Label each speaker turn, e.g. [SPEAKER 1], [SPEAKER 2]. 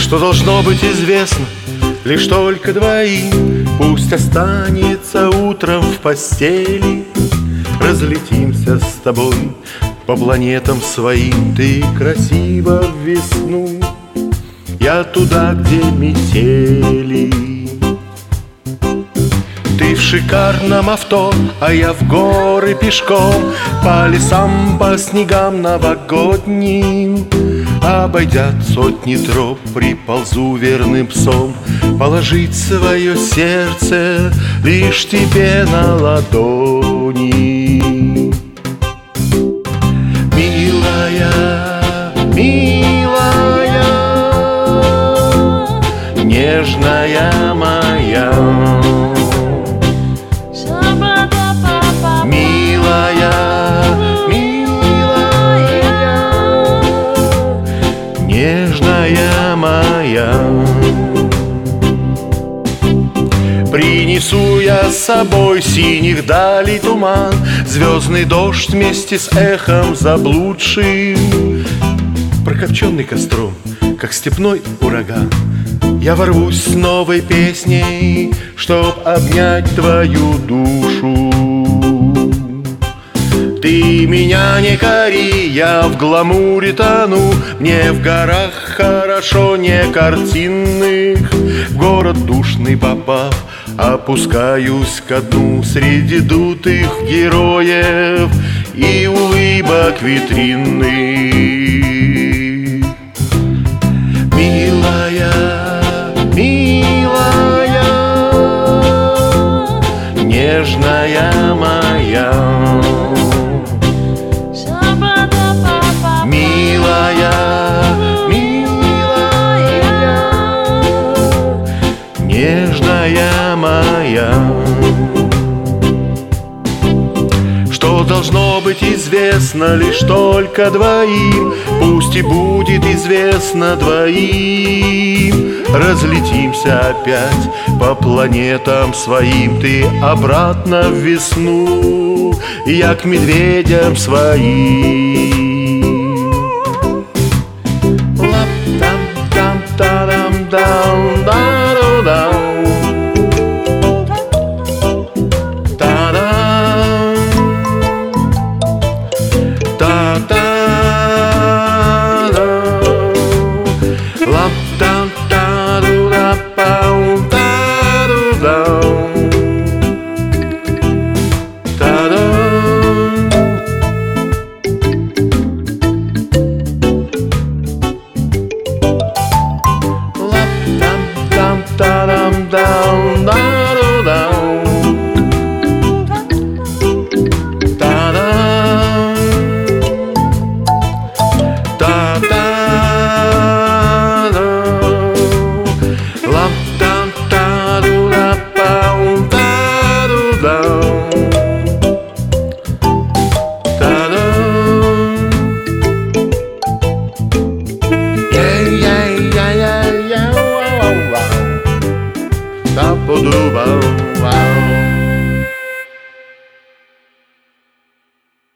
[SPEAKER 1] что должно быть известно лишь только двоим. Пусть останется утром в постели, разлетимся с тобой по планетам своим. Ты красива в весну, я туда, где метели. Ты в шикарном авто, а я в горы пешком, по лесам, по снегам новогодним. Обойдя сотни троп, приползу верным псом, положить свое сердце лишь тебе на ладони. Милая, милая, нежная моя, милая, милая, нежная моя. Принесу я с собой синих далей туман, звездный дождь вместе с эхом заблудшим. Прокопченный костром, как степной ураган, я ворвусь с новой песней, чтоб обнять твою душу. Ты меня не кори, я в гламуре тону, мне в горах хорошо, не картинных. В город душный попав, опускаюсь ко дну среди дутых героев и улыбок витринных. Милая, милая, нежная моя, милая, милая, нежная моя. Что должно быть известно лишь только двоим, пусть и будет известно двоим. Разлетимся опять по планетам своим, ты обратно в весну, я к медведям своим. Ta